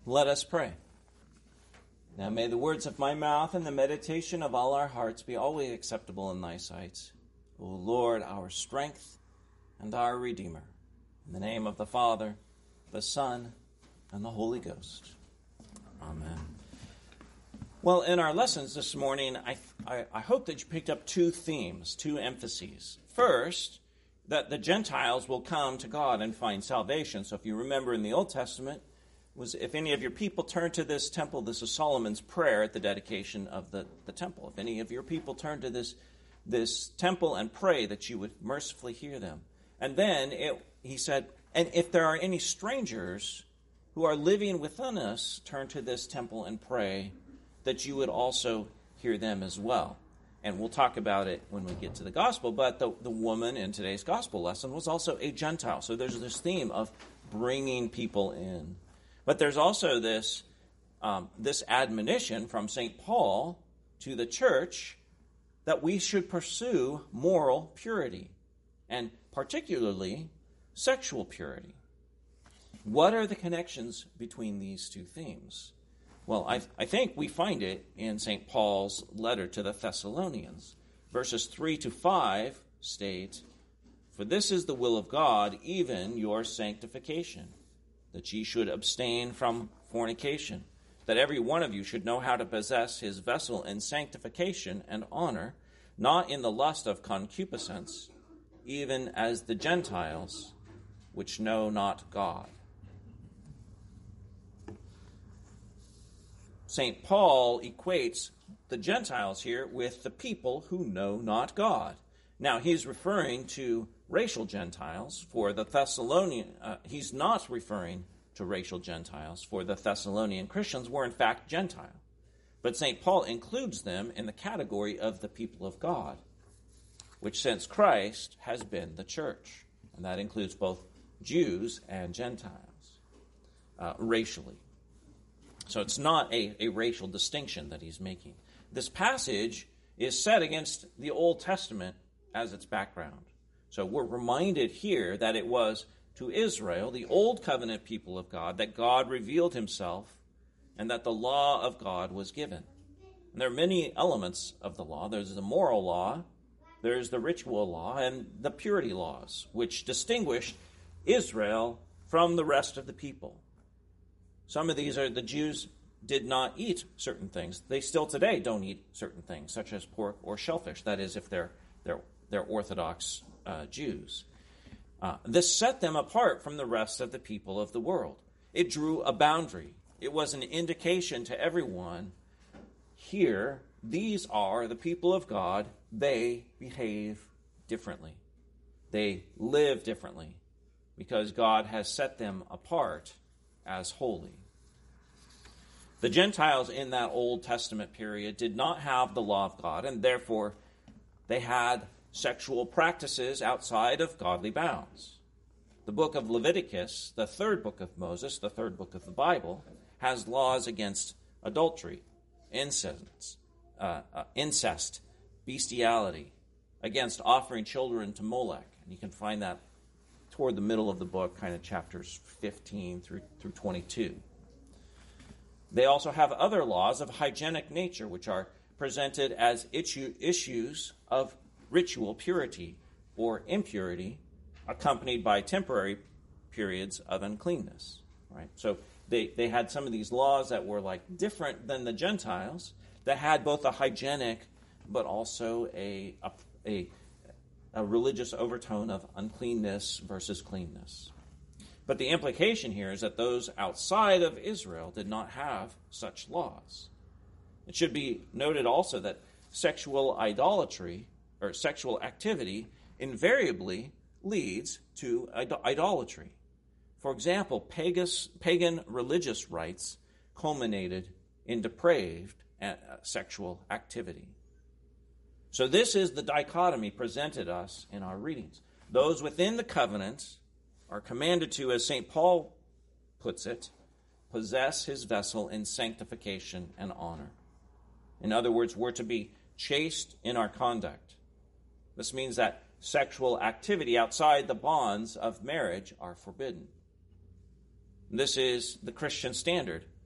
Let us pray. Now may the words of my mouth and the meditation of all our hearts be always acceptable in thy sight, O Lord, our strength and our Redeemer. In the name of the Father, the Son, and the Holy Ghost. Amen. Well, in our lessons this morning, I hope that you picked up two themes, two emphases. First, that the Gentiles will come to God and find salvation. So if you remember in the Old Testament, was if any of your people turn to this temple, this is Solomon's prayer at the dedication of the temple. If any of your people turn to this temple and pray, that you would mercifully hear them. And then he said, and if there are any strangers who are living within us, turn to this temple and pray, that you would also hear them as well. And we'll talk about it when we get to the gospel, but the woman in today's gospel lesson was also a Gentile. So there's this theme of bringing people in. But there's also this admonition from St. Paul to the church that we should pursue moral purity, and particularly sexual purity. What are the connections between these two themes? Well, I think we find it in St. Paul's letter to the Thessalonians. Verses 3 to 5 state, "For this is the will of God, even your sanctification, that ye should abstain from fornication, that every one of you should know how to possess his vessel in sanctification and honor, not in the lust of concupiscence, even as the Gentiles, which know not God." St. Paul equates the Gentiles here with the people who know not God. Now, he's referring to racial Gentiles for the Thessalonian. He's not referring to racial Gentiles, for the Thessalonian Christians were in fact Gentile. But St. Paul includes them in the category of the people of God, which since Christ has been the church. And that includes both Jews and Gentiles, racially. So it's not a racial distinction that he's making. This passage is set against the Old Testament as its background. So we're reminded here that it was to Israel, the old covenant people of God, that God revealed himself and that the law of God was given. And there are many elements of the law. There's the moral law, there's the ritual law, and the purity laws, which distinguished Israel from the rest of the people. Some of these are the Jews did not eat certain things. They still today don't eat certain things, such as pork or shellfish. That is, if they're Orthodox Jews. This set them apart from the rest of the people of the world. It drew a boundary. It was an indication to everyone, here, these are the people of God. They behave differently. They live differently because God has set them apart as holy. The Gentiles in that Old Testament period did not have the law of God, and therefore they had sexual practices outside of godly bounds. The book of Leviticus, the third book of Moses, the third book of the Bible, has laws against adultery, incest, bestiality, against offering children to Molech. And you can find that toward the middle of the book, kind of chapters 15 through 22. They also have other laws of hygienic nature, which are presented as issues of ritual purity or impurity, accompanied by temporary periods of uncleanness. Right? So they had some of these laws that were like different than the Gentiles, that had both a hygienic but also a religious overtone of uncleanness versus cleanness. But the implication here is that those outside of Israel did not have such laws. It should be noted also that sexual idolatry or sexual activity invariably leads to idolatry. For example, pagan religious rites culminated in depraved sexual activity. So this is the dichotomy presented us in our readings. Those within the covenant are commanded to, as St. Paul puts it, possess his vessel in sanctification and honor. In other words, we're to be chaste in our conduct. This means that sexual activity outside the bonds of marriage are forbidden. This is the Christian standard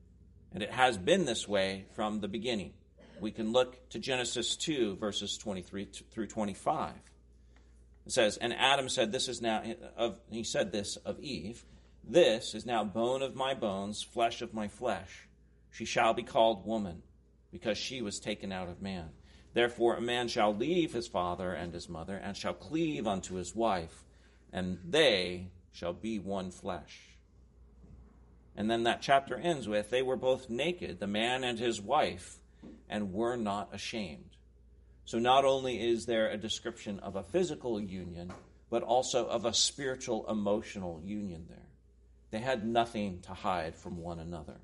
And it has been this way from the beginning. We can look to Genesis 2, verses 23 through 25. It says, "And Adam said, he said this of Eve, 'This is now bone of my bones, flesh of my flesh. She shall be called woman, because she was taken out of man. Therefore a man shall leave his father and his mother, and shall cleave unto his wife, and they shall be one flesh.'" And then that chapter ends with, "They were both naked, the man and his wife, and were not ashamed." So not only is there a description of a physical union, but also of a spiritual, emotional union there. They had nothing to hide from one another.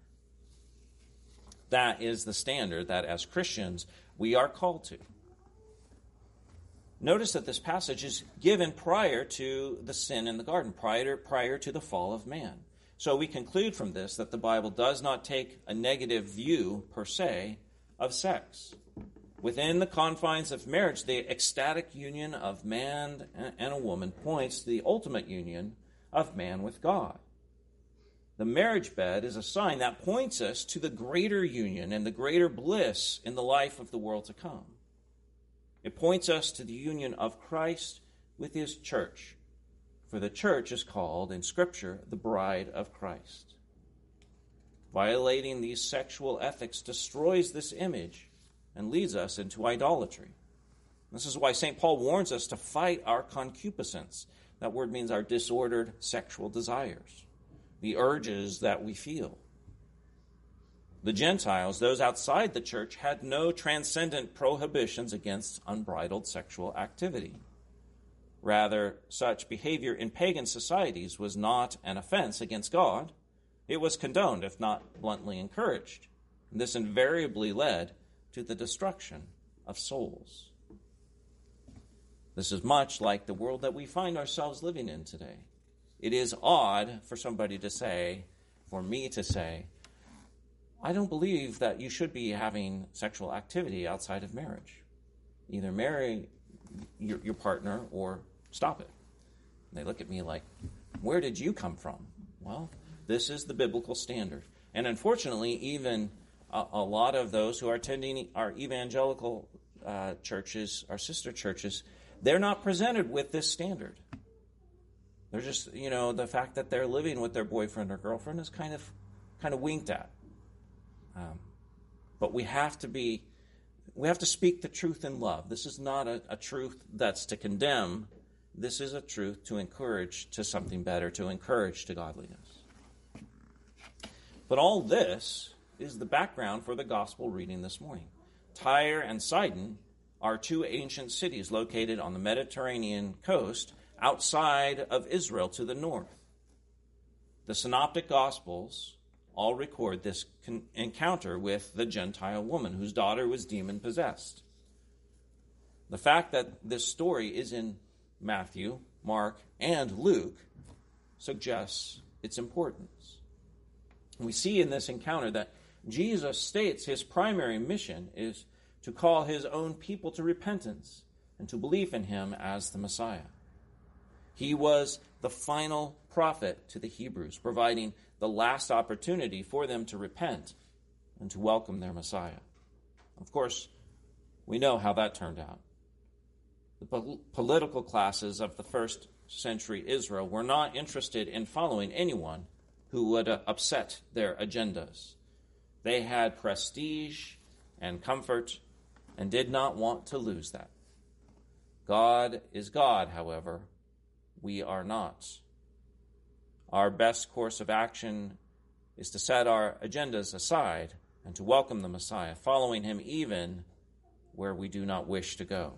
That is the standard that as Christians we are called to. Notice that this passage is given prior to the sin in the garden, prior to the fall of man. So we conclude from this that the Bible does not take a negative view, per se, of sex. Within the confines of marriage, the ecstatic union of man and a woman points to the ultimate union of man with God. The marriage bed is a sign that points us to the greater union and the greater bliss in the life of the world to come. It points us to the union of Christ with his church, for the church is called in Scripture the bride of Christ. Violating these sexual ethics destroys this image and leads us into idolatry. This is why St. Paul warns us to fight our concupiscence. That word means our disordered sexual desires, the urges that we feel. The Gentiles, those outside the church, had no transcendent prohibitions against unbridled sexual activity. Rather, such behavior in pagan societies was not an offense against God. It was condoned, if not bluntly encouraged. And this invariably led to the destruction of souls. This is much like the world that we find ourselves living in today. It is odd for somebody to say, for me to say, I don't believe that you should be having sexual activity outside of marriage. Either marry your partner or stop it. And they look at me like, where did you come from? Well, this is the biblical standard. And unfortunately, even a lot of those who are attending our evangelical churches, our sister churches, they're not presented with this standard. They're just, the fact that they're living with their boyfriend or girlfriend is kind of winked at. But we have to speak the truth in love. This is not a truth that's to condemn. This is a truth to encourage to something better, to encourage to godliness. But all this is the background for the gospel reading this morning. Tyre and Sidon are two ancient cities located on the Mediterranean coast outside of Israel to the north. The Synoptic Gospels all record this encounter with the Gentile woman whose daughter was demon-possessed. The fact that this story is in Matthew, Mark, and Luke suggests its importance. We see in this encounter that Jesus states his primary mission is to call his own people to repentance and to believe in him as the Messiah. He was the final prophet to the Hebrews, providing the last opportunity for them to repent and to welcome their Messiah. Of course, we know how that turned out. The political classes of the first century Israel were not interested in following anyone who would upset their agendas. They had prestige and comfort and did not want to lose that. God is God, however. We are not. Our best course of action is to set our agendas aside and to welcome the Messiah, following him even where we do not wish to go.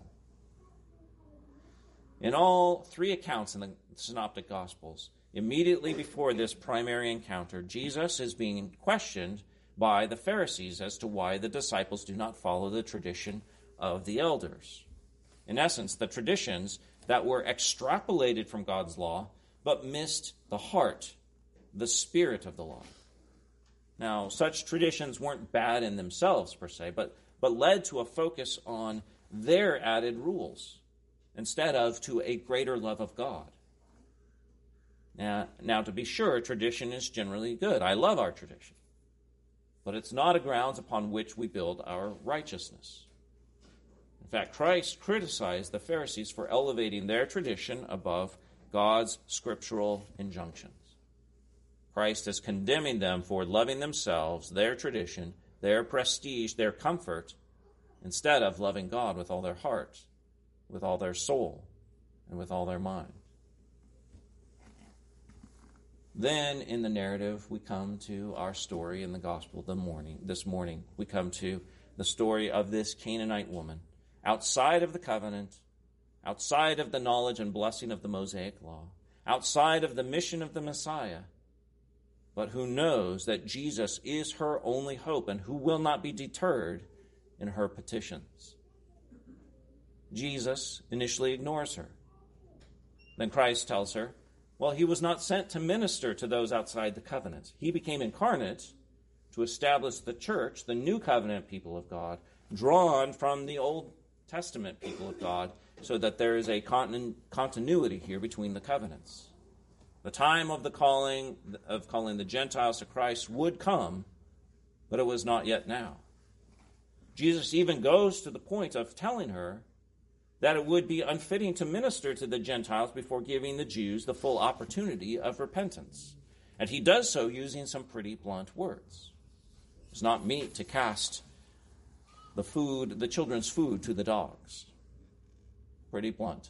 In all three accounts in the Synoptic Gospels, immediately before this primary encounter, Jesus is being questioned by the Pharisees as to why the disciples do not follow the tradition of the elders. In essence, the traditions that were extrapolated from God's law, but missed the heart, the spirit of the law. Now, such traditions weren't bad in themselves, per se, but led to a focus on their added rules, instead of to a greater love of God. Now, to be sure, tradition is generally good. I love our tradition. but it's not a grounds upon which we build our righteousness. In fact, Christ criticized the Pharisees for elevating their tradition above God's scriptural injunctions. Christ is condemning them for loving themselves, their tradition, their prestige, their comfort, instead of loving God with all their heart, with all their soul, and with all their mind. Then in the narrative, we come to our story in the gospel this morning. We come to the story of this Canaanite woman, outside of the covenant, outside of the knowledge and blessing of the Mosaic law, outside of the mission of the Messiah, but who knows that Jesus is her only hope and who will not be deterred in her petitions. Jesus initially ignores her. Then Christ tells her, well, he was not sent to minister to those outside the covenant. He became incarnate to establish the church, the new covenant people of God, drawn from the Old Testament people of God, so that there is a continuity here between the covenants. The time of calling the Gentiles to Christ would come, but it was not yet now. Jesus even goes to the point of telling her that it would be unfitting to minister to the Gentiles before giving the Jews the full opportunity of repentance. And he does so using some pretty blunt words. It's not meet to cast the children's food to the dogs. Pretty blunt.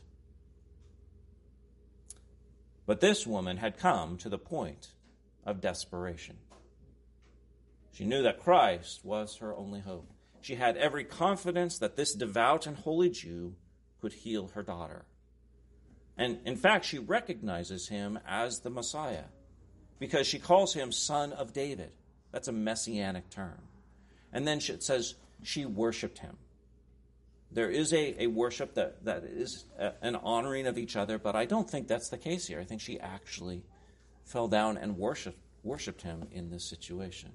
But this woman had come to the point of desperation. She knew that Christ was her only hope. She had every confidence that this devout and holy Jew could heal her daughter. And in fact, she recognizes him as the Messiah because she calls him Son of David. That's a messianic term. And then it says she worshiped him. There is a worship that is an honoring of each other, but I don't think that's the case here. I think she actually fell down and worshipped him in this situation.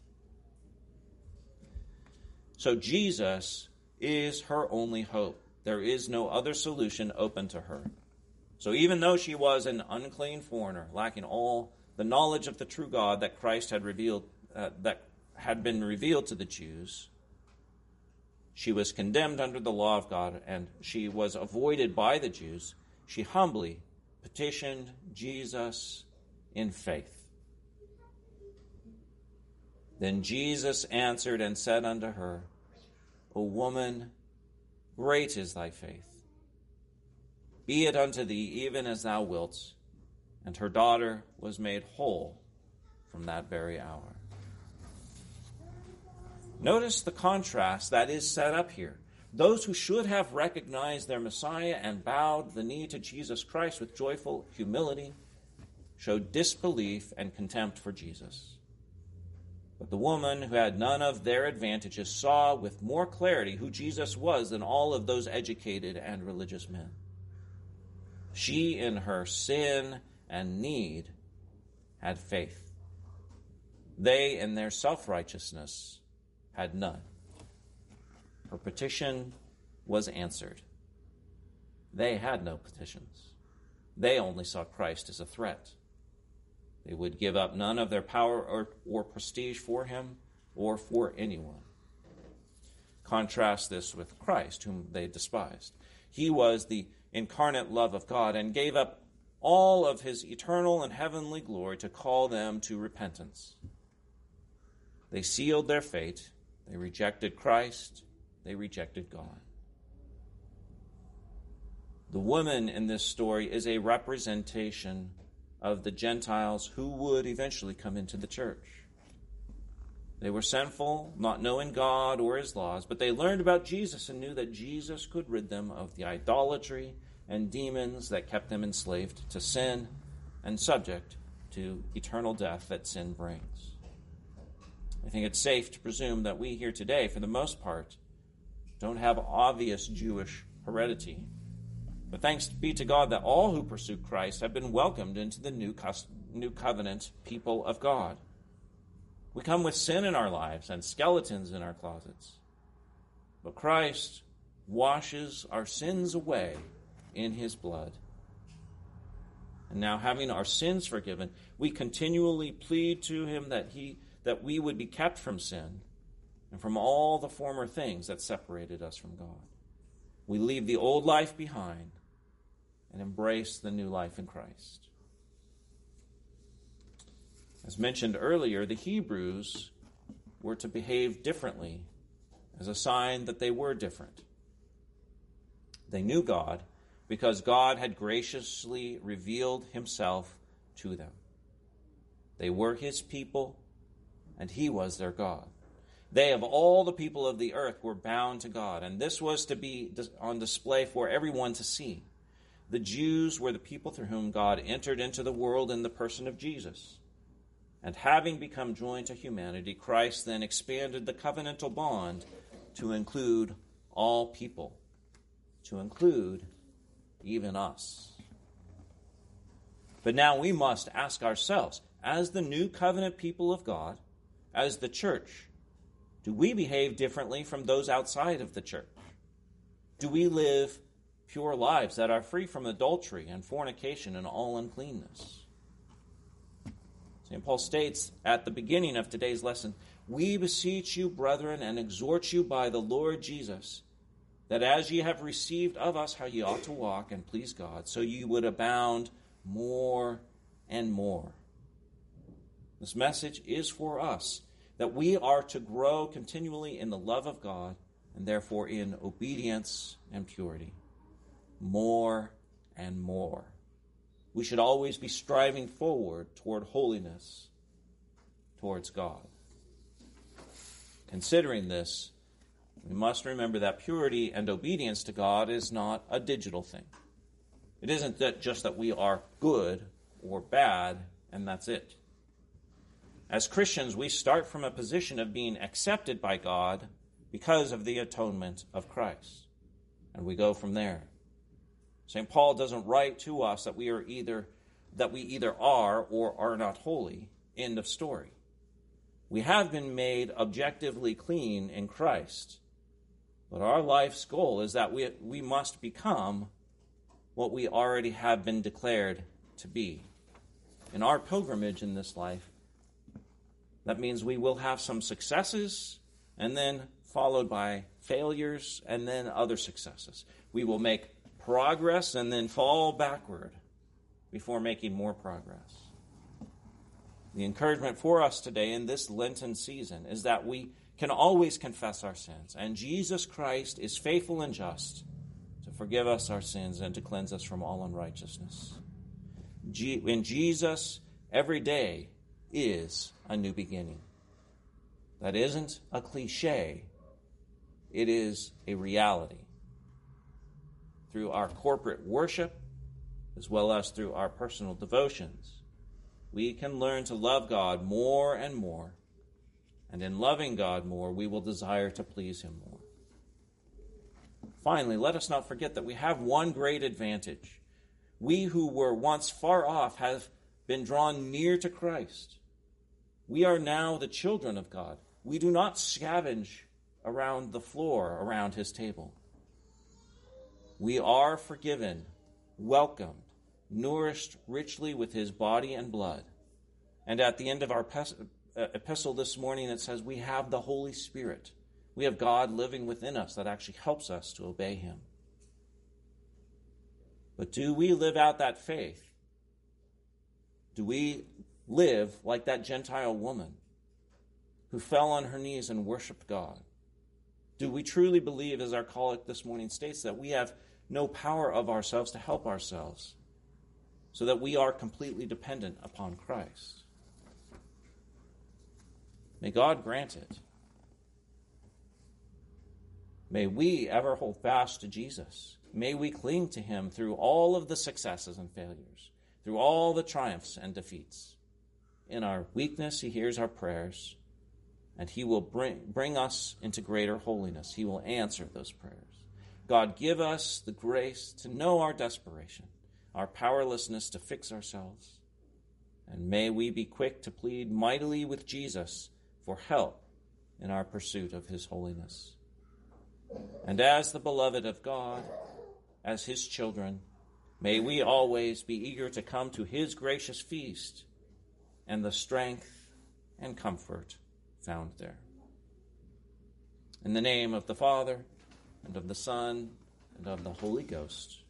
So Jesus is her only hope. There is no other solution open to her. So even though she was an unclean foreigner, lacking all the knowledge of the true God that Christ had revealed, that had been revealed to the Jews, she was condemned under the law of God, and she was avoided by the Jews. She humbly petitioned Jesus in faith. Then Jesus answered and said unto her, O woman, great is thy faith. Be it unto thee even as thou wilt. And her daughter was made whole from that very hour. Notice the contrast that is set up here. Those who should have recognized their Messiah and bowed the knee to Jesus Christ with joyful humility showed disbelief and contempt for Jesus. But the woman who had none of their advantages saw with more clarity who Jesus was than all of those educated and religious men. She, in her sin and need, had faith. They, in their self-righteousness, had none. Her petition was answered. They had no petitions. They only saw Christ as a threat. They would give up none of their power or prestige for him or for anyone. Contrast this with Christ, whom they despised. He was the incarnate love of God and gave up all of his eternal and heavenly glory to call them to repentance. They sealed their fate. They rejected Christ. They rejected God. The woman in this story is a representation of the Gentiles who would eventually come into the church. They were sinful, not knowing God or his laws, but they learned about Jesus and knew that Jesus could rid them of the idolatry and demons that kept them enslaved to sin and subject to eternal death that sin brings. I think it's safe to presume that we here today, for the most part, don't have obvious Jewish heredity. But thanks be to God that all who pursue Christ have been welcomed into the new covenant people of God. We come with sin in our lives and skeletons in our closets. But Christ washes our sins away in his blood. And now, having our sins forgiven, we continually plead to him that we would be kept from sin and from all the former things that separated us from God. We leave the old life behind and embrace the new life in Christ. As mentioned earlier, the Hebrews were to behave differently as a sign that they were different. They knew God because God had graciously revealed himself to them. They were his people, and he was their God. They, of all the people of the earth, were bound to God, and this was to be on display for everyone to see. The Jews were the people through whom God entered into the world in the person of Jesus. And having become joined to humanity, Christ then expanded the covenantal bond to include all people, to include even us. But now we must ask ourselves, as the new covenant people of God, as the church, do we behave differently from those outside of the church? Do we live pure lives that are free from adultery and fornication and all uncleanness? St. Paul states at the beginning of today's lesson, "We beseech you, brethren, and exhort you by the Lord Jesus, that as ye have received of us how ye ought to walk and please God, so ye would abound more and more." This message is for us, that we are to grow continually in the love of God, and therefore in obedience and purity. More and more. We should always be striving forward toward holiness, towards God. Considering this, we must remember that purity and obedience to God is not a digital thing. It isn't just that we are good or bad, and that's it. As Christians, we start from a position of being accepted by God because of the atonement of Christ, and we go from there. St. Paul doesn't write to us that we either are or are not holy. End of story. We have been made objectively clean in Christ, but our life's goal is that we must become what we already have been declared to be. In our pilgrimage in this life, that means we will have some successes, and then followed by failures, and then other successes. We will make progress and then fall backward before making more progress. The encouragement for us today in this Lenten season is that we can always confess our sins, and Jesus Christ is faithful and just to forgive us our sins and to cleanse us from all unrighteousness. In Jesus, every day is a new beginning. That isn't a cliche. It is a reality. Through our corporate worship, as well as through our personal devotions, we can learn to love God more and more, and in loving God more, we will desire to please him more. Finally, let us not forget that we have one great advantage. We who were once far off have been drawn near to Christ. We are now the children of God. We do not scavenge around the floor around his table. We are forgiven, welcomed, nourished richly with his body and blood. And at the end of our epistle this morning, it says we have the Holy Spirit. We have God living within us that actually helps us to obey him. But do we live out that faith? Do we live like that Gentile woman who fell on her knees and worshiped God? Do we truly believe, as our collect this morning states, that we have no power of ourselves to help ourselves, so that we are completely dependent upon Christ? May God grant it. May we ever hold fast to Jesus. May we cling to him through all of the successes and failures, through all the triumphs and defeats. In our weakness, he hears our prayers, and he will bring us into greater holiness. He will answer those prayers. God, give us the grace to know our desperation, our powerlessness to fix ourselves, and may we be quick to plead mightily with Jesus for help in our pursuit of his holiness. And as the beloved of God, as his children, may we always be eager to come to his gracious feast and the strength and comfort found there. In the name of the Father, and of the Son, and of the Holy Ghost.